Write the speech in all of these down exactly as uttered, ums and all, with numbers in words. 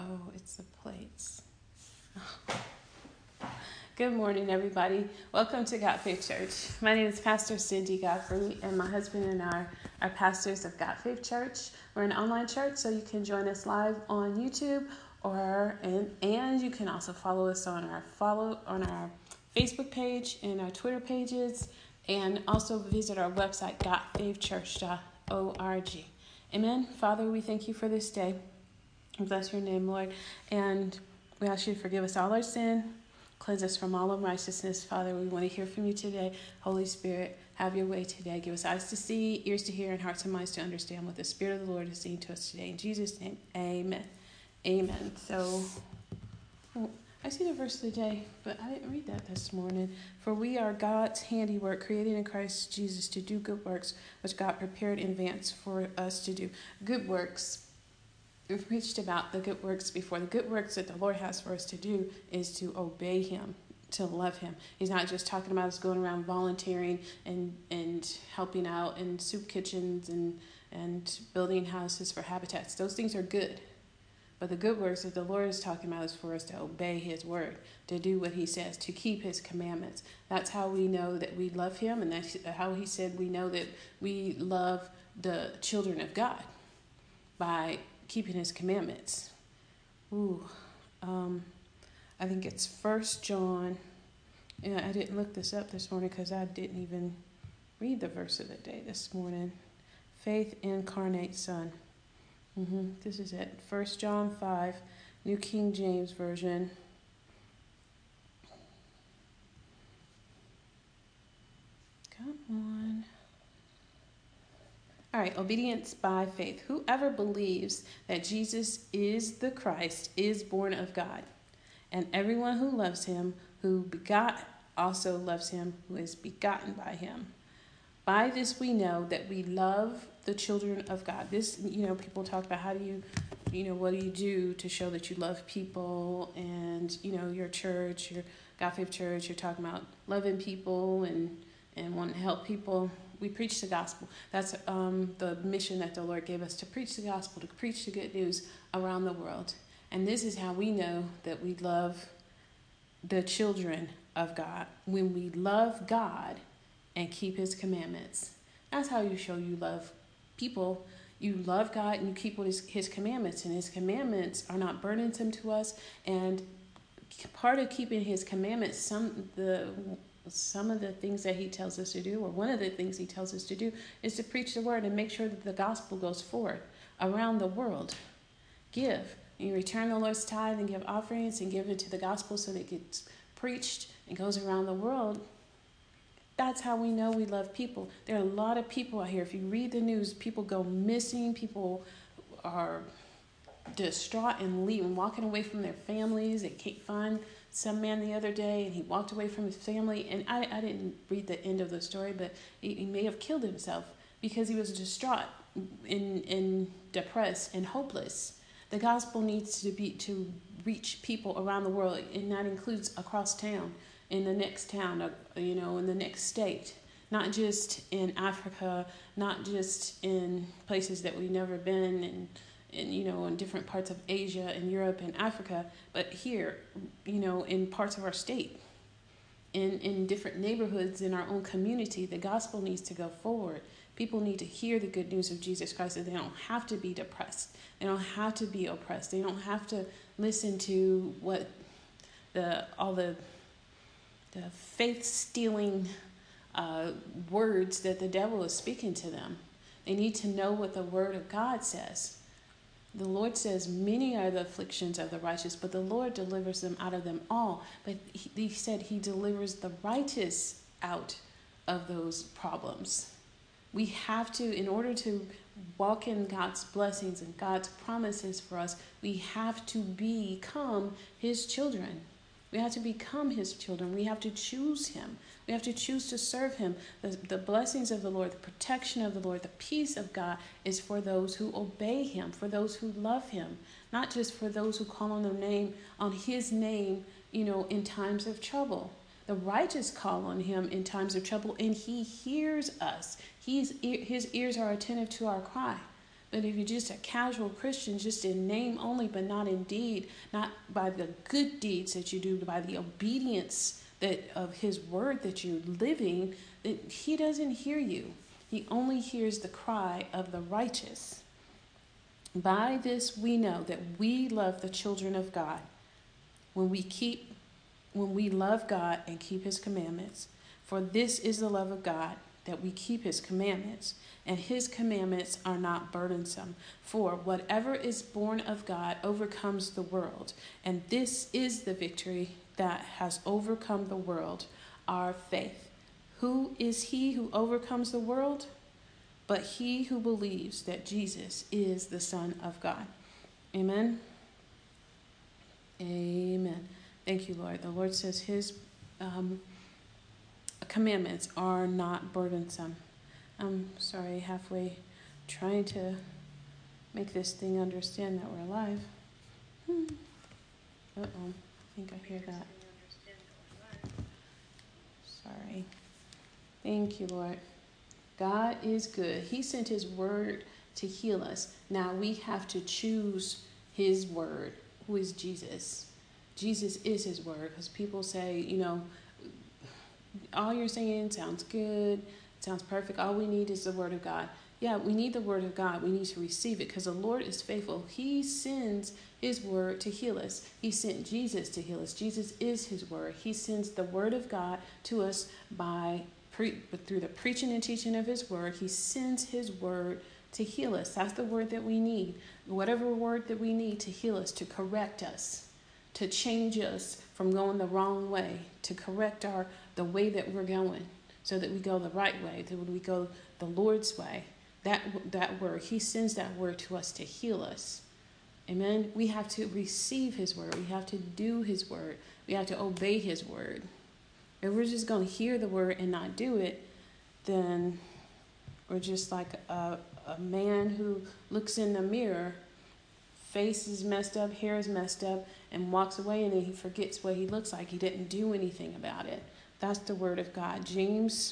Oh, it's the plates. Good morning, everybody. Welcome to God Faith Church. My name is Pastor Cindy Godfrey, and my husband and I are pastors of God Faith Church. We're an online church, so you can join us live on YouTube, or and and you can also follow us on our follow on our Facebook page and our Twitter pages, and also visit our website god faith church dot org. Amen. Father, we thank you for this day. Bless your name, Lord. And we ask you to forgive us all our sin. Cleanse us from all unrighteousness. Father, we want to hear from you today. Holy Spirit, have your way today. Give us eyes to see, ears to hear, and hearts and minds to understand what the Spirit of the Lord is saying to us today. In Jesus' name, amen. Amen. So, oh, I see the verse of the day, but I didn't read that this morning. For we are God's handiwork, created in Christ Jesus to do good works, which God prepared in advance for us to do. Good works. We've preached about the good works before. The good works that the Lord has for us to do is to obey him, to love him. He's not just talking about us going around volunteering and, and helping out in soup kitchens and, and building houses for habitats. Those things are good. But the good works that the Lord is talking about is for us to obey his word, to do what he says, to keep his commandments. That's how we know that we love him, and that's how he said we know that we love the children of God, by keeping his commandments. Ooh, um, I think it's First John. Yeah, I didn't look this up this morning because I didn't even read the verse of the day this morning. Faith incarnate Son. Mm-hmm. This is it. First John five, New King James Version. Come on. All right, obedience by faith. Whoever believes that Jesus is the Christ is born of God. And everyone who loves him, who begot, also loves him who is begotten by him. By this we know that we love the children of God. This, you know, people talk about how do you, you know, what do you do to show that you love people, and, you know, your church, your God Faith Church, you're talking about loving people and, and wanting to help people. We preach the gospel. That's um, the mission that the Lord gave us, to preach the gospel, to preach the good news around the world. And this is how we know that we love the children of God. When we love God and keep his commandments. That's how you show you love people. You love God and you keep his, his commandments. And his commandments are not burdensome to us. And part of keeping his commandments, some the some of the things that he tells us to do, or one of the things he tells us to do, is to preach the word and make sure that the gospel goes forth around the world. Give. You return the Lord's tithe and give offerings and give it to the gospel so that it gets preached and goes around the world. That's how we know we love people. There are a lot of people out here. If you read the news, people go missing. People are distraught and leaving, walking away from their families. They can't find some man the other day, and he walked away from his family. And I, I didn't read the end of the story, but he, he may have killed himself because he was distraught and, and depressed and hopeless. The gospel needs to be to reach people around the world, and that includes across town, in the next town, you know, in the next state. Not just in Africa, not just in places that we've never been, and in, you know, in different parts of Asia and Europe and Africa, but here, you know, in parts of our state, in, in different neighborhoods in our own community. The gospel needs to go forward. People need to hear the good news of Jesus Christ, that they don't have to be depressed. They don't have to be oppressed. They don't have to listen to what the all the the faith-stealing uh, words that the devil is speaking to them. They need to know what the word of God says. The Lord says, many are the afflictions of the righteous, but the Lord delivers them out of them all. But he, he said he delivers the righteous out of those problems. We have to, in order to walk in God's blessings and God's promises for us, we have to become his children. We have to become his children. We have to choose him. We have to choose to serve him. The, the blessings of the Lord, the protection of the Lord, the peace of God is for those who obey him, for those who love him, not just for those who call on the name, on his name, you know, in times of trouble. The righteous call on him in times of trouble, and he hears us. He's, his ears are attentive to our cry. But if you're just a casual Christian, just in name only, but not in deed, not by the good deeds that you do, by the obedience that of his word that you're living, that he doesn't hear you. He only hears the cry of the righteous. By this we know that we love the children of God, when we keep, when we love God and keep his commandments. For this is the love of God, that we keep his commandments, and his commandments are not burdensome. For whatever is born of God overcomes the world, and this is the victory that has overcome the world, our faith. Who is he who overcomes the world? But he who believes that Jesus is the Son of God. Amen. Amen. Thank you, Lord. The Lord says his um, commandments are not burdensome. I'm sorry, halfway trying to make this thing understand that we're alive. Hmm. Uh-oh. I think I hear that. Sorry. Thank you, Lord. God is good. He sent his word to heal us. Now we have to choose his word, who is Jesus. Jesus is his word, because people say, you know, all you're saying sounds good, sounds perfect. All we need is the word of God. Yeah, we need the word of God. We need to receive it because the Lord is faithful. He sends his word to heal us. He sent Jesus to heal us. Jesus is his word. He sends the word of God to us by pre- through the preaching and teaching of his word. He sends his word to heal us. That's the word that we need. Whatever word that we need to heal us, to correct us, to change us from going the wrong way, to correct our the way that we're going, so that we go the right way, that we go the Lord's way. That that word, he sends that word to us to heal us. Amen. We have to receive his word. We have to do his word. We have to obey his word. If we're just going to hear the word and not do it, then we're just like a, a man who looks in the mirror, face is messed up, hair is messed up, and walks away, and then he forgets what he looks like. He didn't do anything about it. That's the word of God. James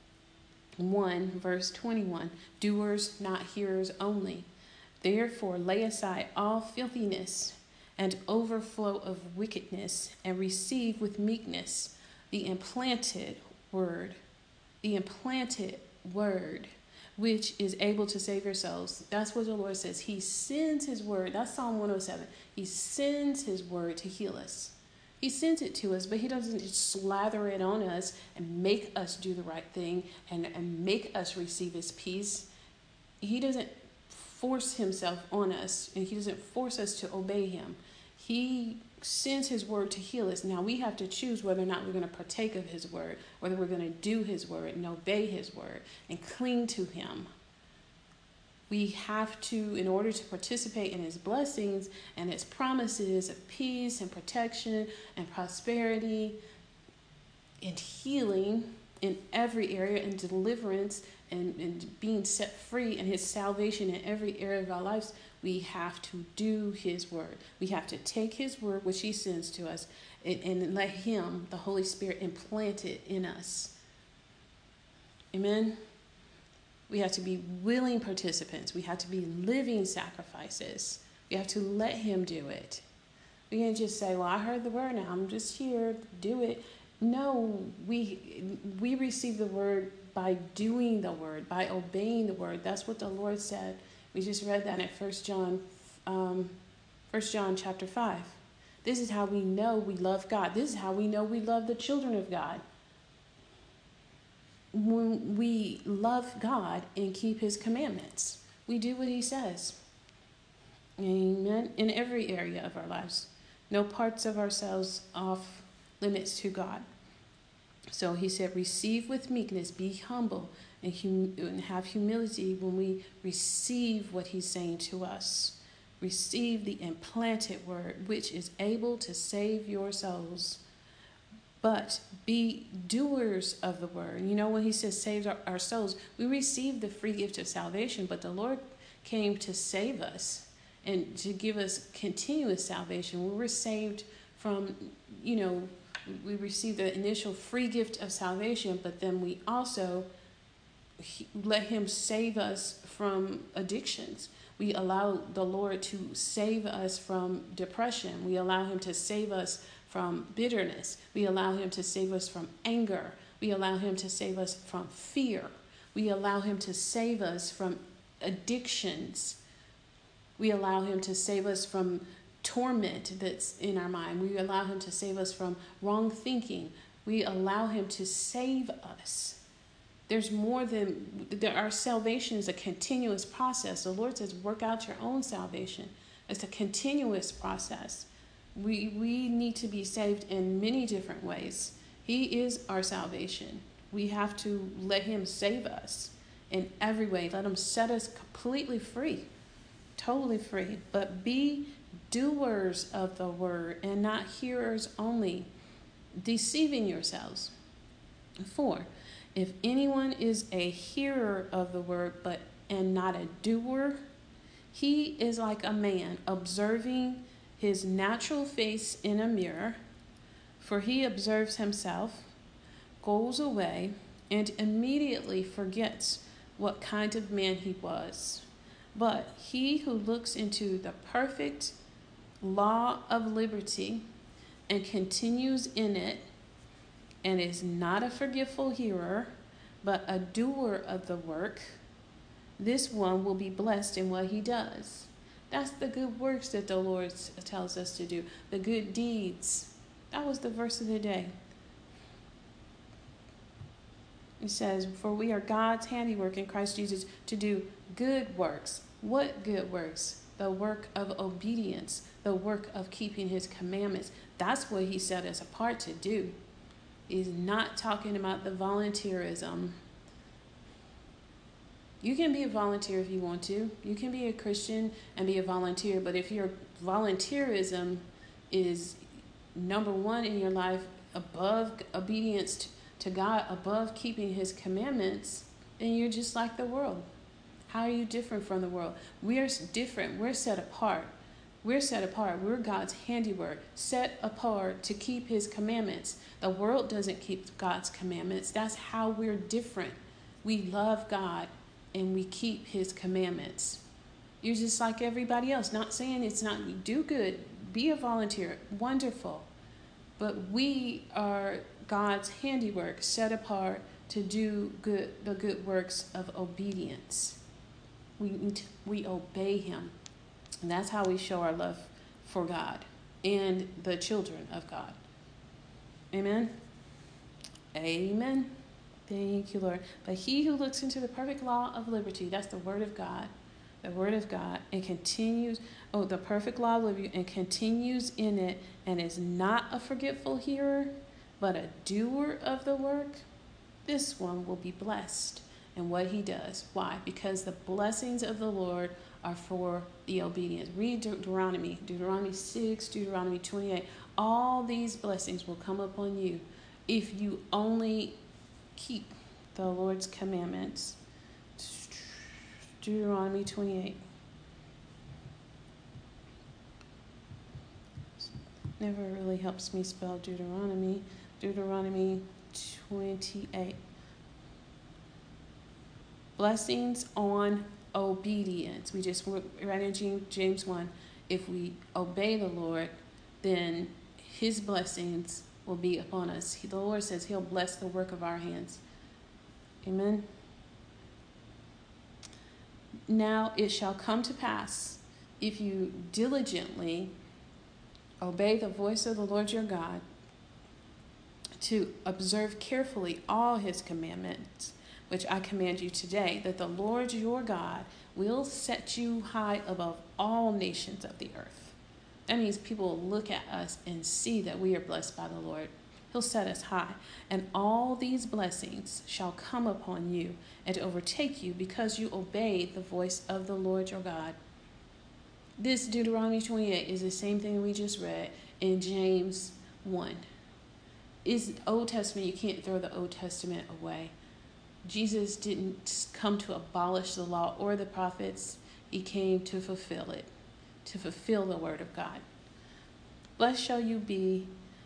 one, verse twenty-one, doers, not hearers only. Therefore, lay aside all filthiness and overflow of wickedness, and receive with meekness the implanted word, the implanted word, which is able to save your souls. That's what the Lord says. He sends his word. That's Psalm one oh seven. He sends his word to heal us. He sends it to us, but he doesn't just slather it on us and make us do the right thing and, and make us receive his peace. He doesn't force himself on us, and he doesn't force us to obey him. He sends his word to heal us. Now we have to choose whether or not we're going to partake of his word, whether we're going to do his word and obey his word and cling to him. We have to, in order to participate in his blessings and his promises of peace and protection and prosperity and healing in every area, and deliverance and, and being set free, and his salvation in every area of our lives, we have to do his word. We have to take his word, which he sends to us, and, and let him, the Holy Spirit, implant it in us. Amen. We have to be willing participants. We have to be living sacrifices. We have to let him do it. We can't just say, well, I heard the word now, I'm just here, do it. No, we we receive the word by doing the word, by obeying the word. That's what the Lord said. We just read that in First John, um, First John chapter five. This is how we know we love God. This is how we know we love the children of God. When we love God and keep his commandments, we do what he says. Amen. In every area of our lives. No parts of ourselves off limits to God. So he said, receive with meekness, be humble, and, hum- and have humility when we receive what he's saying to us. Receive the implanted word, which is able to save your souls. But be doers of the word. You know, when he says save our, our souls, we receive the free gift of salvation, but the Lord came to save us and to give us continuous salvation. We were saved from, you know, we received the initial free gift of salvation, but then we also he, let him save us from addictions. We allow the Lord to save us from depression. We allow him to save us from bitterness. We allow him to save us from anger. We allow him to save us from fear. We allow him to save us from addictions. We allow him to save us from torment that's in our mind. We allow him to save us from wrong thinking. We allow him to save us. There's more than, there, our salvation is a continuous process. The Lord says, work out your own salvation. It's a continuous process. We, we need to be saved in many different ways. He is our salvation. We have to let him save us in every way. Let him set us completely free, totally free. But be doers of the word and not hearers only, deceiving yourselves. Four, if anyone is a hearer of the word but and not a doer, he is like a man observing his natural face in a mirror, for he observes himself, goes away, and immediately forgets what kind of man he was. But he who looks into the perfect law of liberty and continues in it, and is not a forgetful hearer, but a doer of the work, this one will be blessed in what he does. That's the good works that the Lord tells us to do, the good deeds. That was the verse of the day. It says, for we are God's handiwork in Christ Jesus to do good works. What good works? The work of obedience, the work of keeping his commandments. That's what he set us apart to do. He's not talking about the volunteerism. You can be a volunteer if you want to. You can be a Christian and be a volunteer. But if your volunteerism is number one in your life, above obedience to God, above keeping his commandments, then you're just like the world. How are you different from the world? We are different. We're set apart. We're set apart. We're God's handiwork, set apart to keep his commandments. The world doesn't keep God's commandments. That's how we're different. We love God and we keep his commandments. You're just like everybody else. Not saying it's not, you do good, be a volunteer, wonderful. But we are God's handiwork, set apart to do good, the good works of obedience. We, we obey him. And that's how we show our love for God and the children of God. Amen. Amen. Thank you, Lord. But he who looks into the perfect law of liberty, that's the word of God, the word of God, and continues, oh, the perfect law of liberty, and continues in it, and is not a forgetful hearer, but a doer of the work, this one will be blessed in what he does. Why? Because the blessings of the Lord are for the obedience. Read Deuteronomy, Deuteronomy six, Deuteronomy twenty-eight. All these blessings will come upon you if you only keep the Lord's commandments. Deuteronomy twenty-eight. Never really helps me spell Deuteronomy. Deuteronomy twenty-eight. Blessings on obedience. We just read in James one. If we obey the Lord, then his blessings will be upon us. The Lord says he'll bless the work of our hands. Amen. Now it shall come to pass, if you diligently obey the voice of the Lord your God, to observe carefully all his commandments, which I command you today, that the Lord your God will set you high above all nations of the earth. That means people will look at us and see that we are blessed by the Lord. He'll set us high. And all these blessings shall come upon you and overtake you because you obey the voice of the Lord your God. This Deuteronomy twenty-eight is the same thing we just read in James one. It's Old Testament. You can't throw the Old Testament away. Jesus didn't come to abolish the law or the prophets. He came to fulfill it, to fulfill the word of God. Blessed shall you be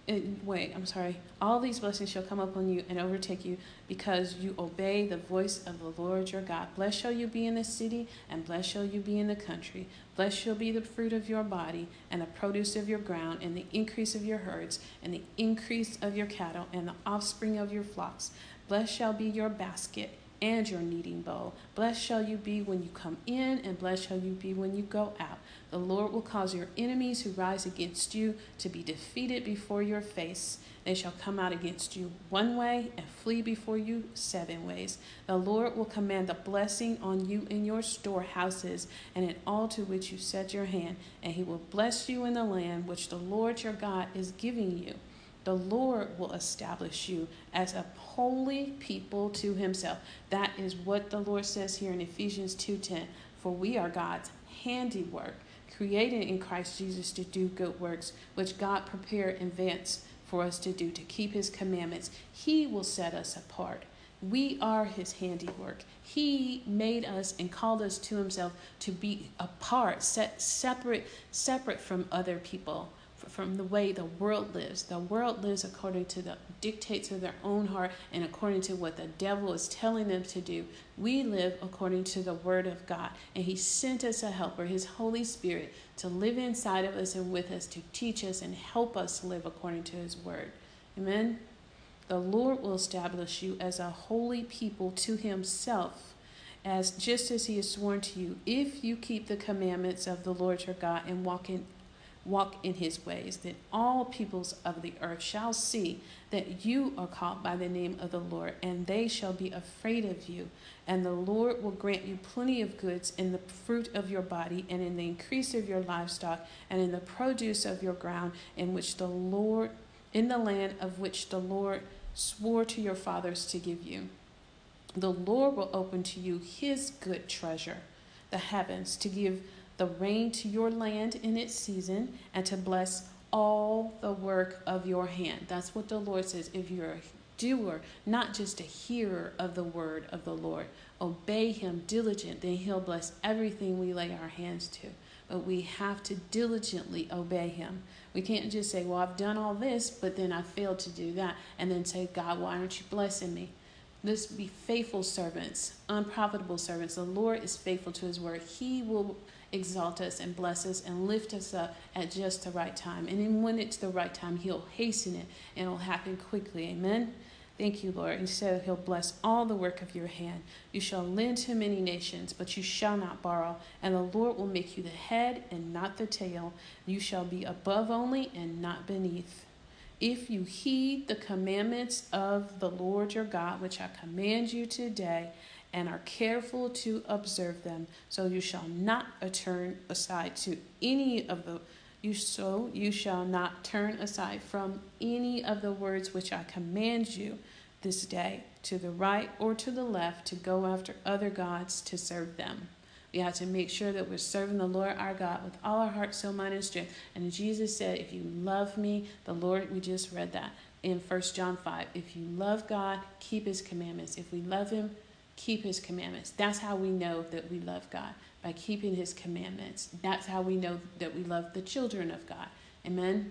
it, wait, I'm sorry. All these blessings shall come upon you and overtake you because you obey the voice of the Lord your God. Blessed shall you be in the city, and blessed shall you be in the country. Blessed shall be the fruit of your body, and the produce of your ground, and the increase of your herds, and the increase of your cattle, and the offspring of your flocks. Blessed shall be your basket and your kneading bowl. Blessed shall you be when you come in, and blessed shall you be when you go out. The Lord will cause your enemies who rise against you to be defeated before your face. They shall come out against you one way and flee before you seven ways. The Lord will command a blessing on you in your storehouses and in all to which you set your hand, and he will bless you in the land which the Lord your God is giving you. The Lord will establish you as a holy people to himself. That is what the Lord says here in Ephesians two ten. For we are God's handiwork, created in Christ Jesus to do good works, which God prepared in advance for us to do, to keep his commandments. He will set us apart. We are his handiwork. He made us and called us to himself to be apart, set separate, separate from other people, from the way the world lives. The world lives according to the dictates of their own heart and according to what the devil is telling them to do. We live according to the word of God, and he sent us a helper, his Holy Spirit, to live inside of us and with us, to teach us and help us live according to his word. Amen. The Lord will establish you as a holy people to himself, as just as he has sworn to you, if you keep the commandments of the Lord your God and walk in walk in his ways. Then all peoples of the earth shall see that you are called by the name of the Lord, and they shall be afraid of you. And the Lord will grant you plenty of goods in the fruit of your body, and in the increase of your livestock, and in the produce of your ground, in which the Lord, in the land of which the Lord swore to your fathers to give you. The Lord will open to you his good treasure, the heavens, to give the rain to your land in its season, and to bless all the work of your hand. That's what the Lord says. If you're a doer, not just a hearer of the word of the Lord, obey him diligent, then he'll bless everything we lay our hands to. But we have to diligently obey him. We can't just say, well, I've done all this, but then I failed to do that, and then say, God, why aren't you blessing me? Let's be faithful servants, unprofitable servants. The Lord is faithful to his word. He will exalt us and bless us and lift us up at just the right time. And then when it's the right time, he'll hasten it and it'll happen quickly. Amen. Thank you, Lord. And so he'll bless all the work of your hand. You shall lend to many nations, but you shall not borrow. And the Lord will make you the head and not the tail. You shall be above only and not beneath. If you heed the commandments of the Lord your God, which I command you today, and are careful to observe them, so you shall not turn aside to any of the you so you shall not turn aside from any of the words which I command you this day, to the right or to the left, to go after other gods to serve them. We have to make sure that we're serving the Lord our God with all our heart, soul, mind, and strength. And Jesus said, if you love me, the Lord, we just read that in First John five. If you love God, keep his commandments. If we love him, keep his commandments. That's how we know that we love God, by keeping his commandments. That's how we know that we love the children of God. Amen.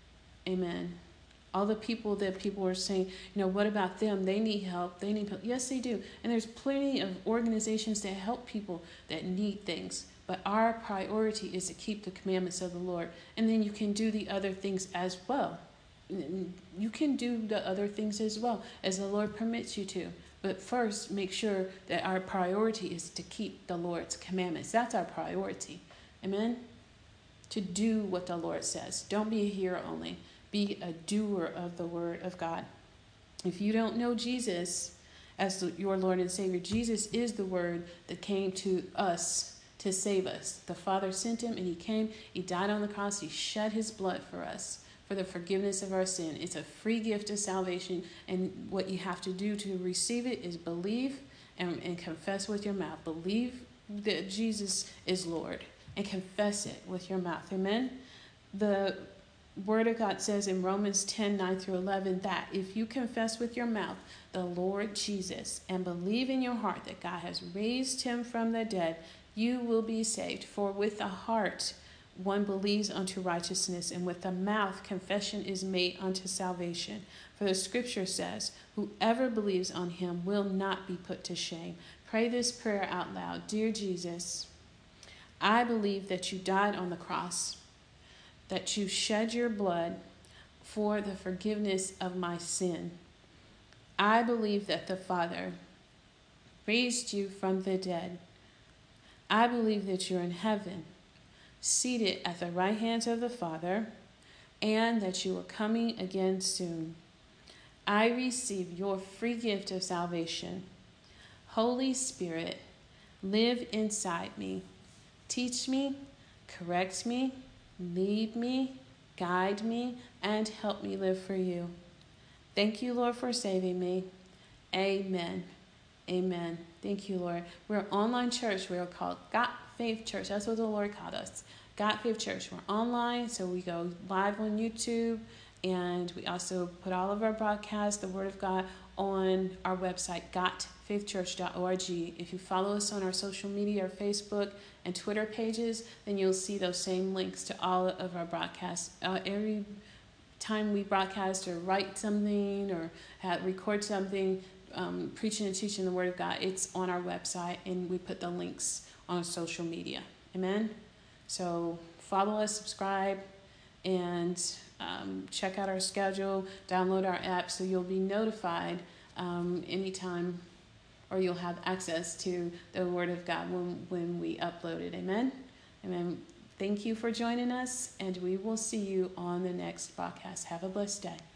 Amen. All the people that people are saying, you know, what about them? They need help. They need help. Yes, they do. And there's plenty of organizations that help people that need things. But our priority is to keep the commandments of the Lord. And then you can do the other things as well. You can do the other things as well as the Lord permits you to. But first, make sure that our priority is to keep the Lord's commandments. That's our priority. Amen? To do what the Lord says. Don't be a hearer only. Be a doer of the word of God. If you don't know Jesus as your Lord and Savior, Jesus is the word that came to us to save us. The Father sent him and he came. He died on the cross. He shed his blood for us, for the forgiveness of our sin. It's a free gift of salvation. And what you have to do to receive it is believe and, and confess with your mouth. Believe that Jesus is Lord and confess it with your mouth. Amen? The Word of God says in Romans ten, nine through eleven, that if you confess with your mouth the Lord Jesus and believe in your heart that God has raised him from the dead, you will be saved. For with the heart one believes unto righteousness, and with the mouth confession is made unto salvation. For the scripture says, whoever believes on him will not be put to shame. Pray this prayer out loud. Dear Jesus, I believe that you died on the cross, that you shed your blood for the forgiveness of my sin. I believe that the Father raised you from the dead. I believe that you're in heaven, seated at the right hand of the Father, and that you are coming again soon. I receive your free gift of salvation. Holy Spirit, live inside me. Teach me, correct me, lead me, guide me, and help me live for you. Thank you, Lord, for saving me. Amen. Amen. Thank you, Lord. We're an online church. We're called Got Faith Church. That's what the Lord called us. Got Faith Church. We're online, so we go live on YouTube, and we also put all of our broadcasts, the Word of God, on our website, got faith church dot org. If you follow us on our social media, our Facebook and Twitter pages, then you'll see those same links to all of our broadcasts. Uh, every time we broadcast or write something or have, record something, um, preaching and teaching the Word of God, it's on our website, and we put the links on social media. Amen? So follow us, subscribe, and um, check out our schedule, download our app so you'll be notified um, anytime, or you'll have access to the Word of God when, when we upload it. Amen? Amen. Thank you for joining us, and we will see you on the next podcast. Have a blessed day.